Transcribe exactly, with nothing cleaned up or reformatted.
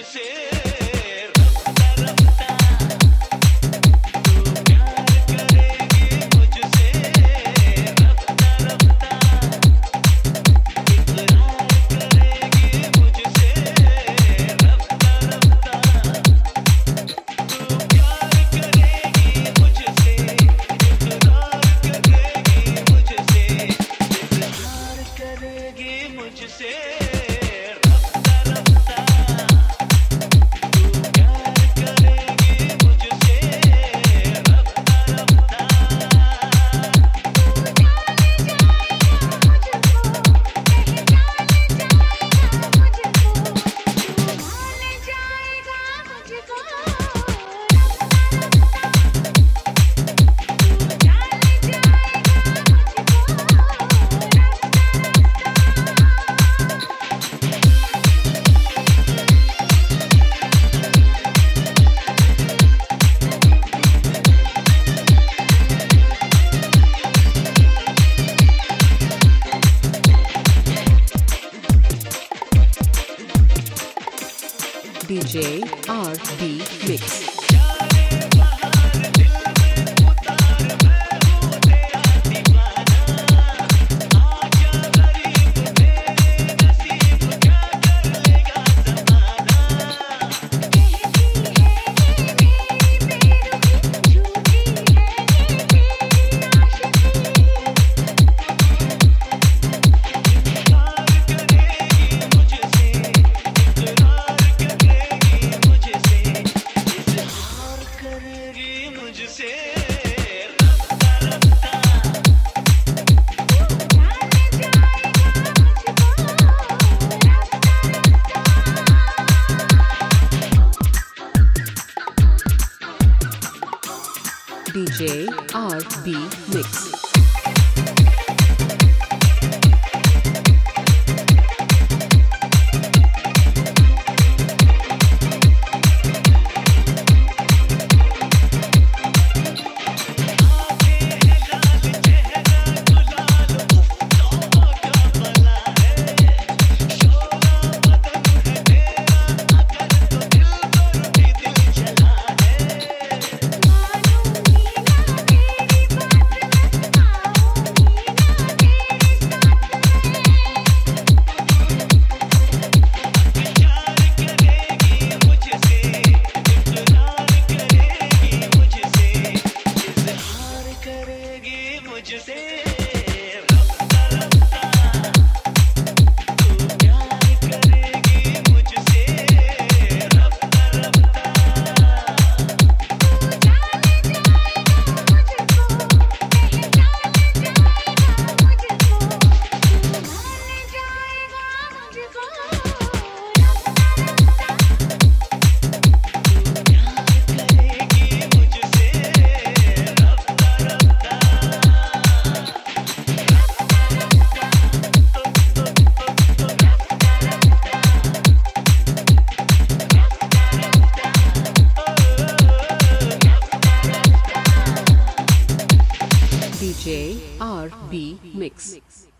मुझसे रफ्ता रफ्ता तू प्यार करेगी मुझसे रफ्ता रफ्ता इकरार करेगी मुझसे रफ्ता रफ्ता तू प्यार करेगी मुझसे इकरार करेगी मुझसे इजहार करेगी मुझसे रफ्ता रफ्ता तू प्यार करेगी मुझसे रफ्ता रफ्ता D J R B Mix. मुझसे रफ्ता रफ्ता D J R B Mix. मुझसे रफ्ता रफ्ता तू प्यार करेगी मुझसे रफ्ता रफ्ता D J R B Mix.